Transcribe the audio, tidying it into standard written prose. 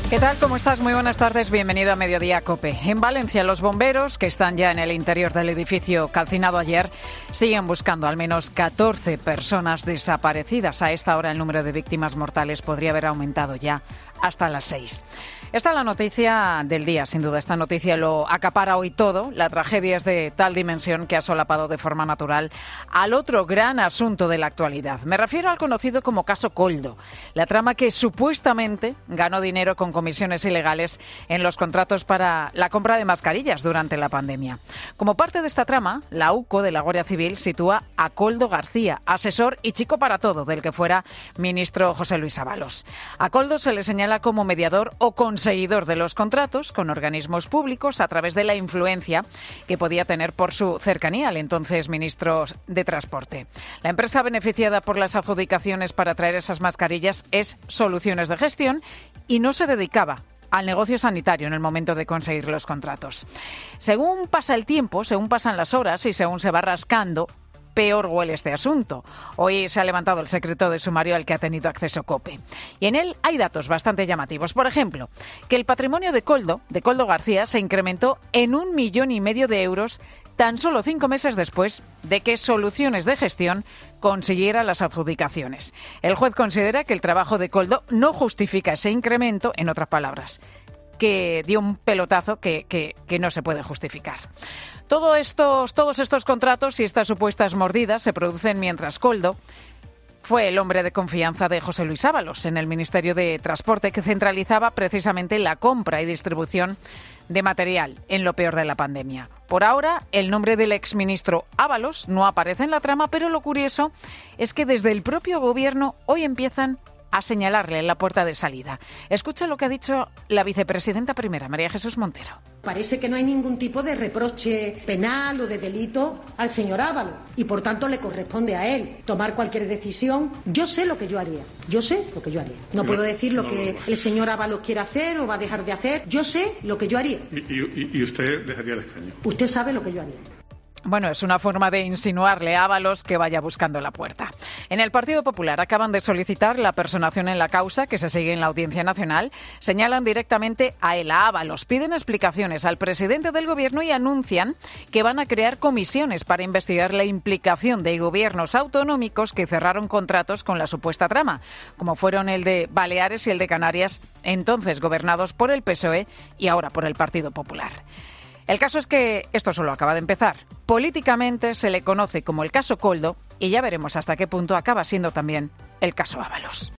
¿Qué tal? ¿Cómo estás? Muy buenas tardes. Bienvenido a Mediodía COPE. En Valencia, los bomberos, que están ya en el interior del edificio calcinado ayer, siguen buscando al menos 14 personas desaparecidas. A esta hora el número de víctimas mortales podría haber aumentado ya hasta las 6. Esta es la noticia del día, sin duda. Esta noticia lo acapara hoy todo. La tragedia es de tal dimensión que ha solapado de forma natural al otro gran asunto de la actualidad. Me refiero al conocido como caso Koldo, la trama que supuestamente ganó dinero con comisiones ilegales en los contratos para la compra de mascarillas durante la pandemia. Como parte de esta trama, la UCO de la Guardia Civil sitúa a Koldo García, asesor y chico para todo del que fuera ministro José Luis Ábalos. A Koldo se le señala como mediador o conseguidor de los contratos con organismos públicos a través de la influencia que podía tener por su cercanía al entonces ministro de Transporte. La empresa beneficiada por las adjudicaciones para traer esas mascarillas es Soluciones de Gestión y no se dedicaba al negocio sanitario en el momento de conseguir los contratos. Según pasa el tiempo, según pasan las horas y según se va rascando, peor huele este asunto. Hoy se ha levantado el secreto de sumario al que ha tenido acceso COPE. Y en él hay datos bastante llamativos. Por ejemplo, que el patrimonio de Koldo García, se incrementó en 1,5 millones de euros tan solo 5 meses después de que Soluciones de Gestión consiguiera las adjudicaciones. El juez considera que el trabajo de Koldo no justifica ese incremento, en otras palabras, que dio un pelotazo que no se puede justificar. Todos estos contratos y estas supuestas mordidas se producen mientras Koldo fue el hombre de confianza de José Luis Ábalos en el Ministerio de Transporte, que centralizaba precisamente la compra y distribución de material en lo peor de la pandemia. Por ahora, el nombre del exministro Ábalos no aparece en la trama, pero lo curioso es que desde el propio gobierno hoy empiezan a señalarle la puerta de salida. Escucha lo que ha dicho la vicepresidenta primera, María Jesús Montero. Parece que no hay ningún tipo de reproche penal o de delito al señor Ábalos y por tanto le corresponde a él tomar cualquier decisión. Yo sé lo que yo haría. No puedo decir lo que el señor Ábalos quiere hacer o va a dejar de hacer. Yo sé lo que yo haría. ¿Y usted dejaría el escaño? Usted sabe lo que yo haría. Bueno, es una forma de insinuarle a Ábalos que vaya buscando la puerta. En el Partido Popular acaban de solicitar la personación en la causa que se sigue en la Audiencia Nacional. Señalan directamente a él, a Ábalos. Piden explicaciones al presidente del Gobierno y anuncian que van a crear comisiones para investigar la implicación de gobiernos autonómicos que cerraron contratos con la supuesta trama, como fueron el de Baleares y el de Canarias, entonces gobernados por el PSOE y ahora por el Partido Popular. El caso es que esto solo acaba de empezar. Políticamente se le conoce como el caso Koldo y ya veremos hasta qué punto acaba siendo también el caso Ábalos.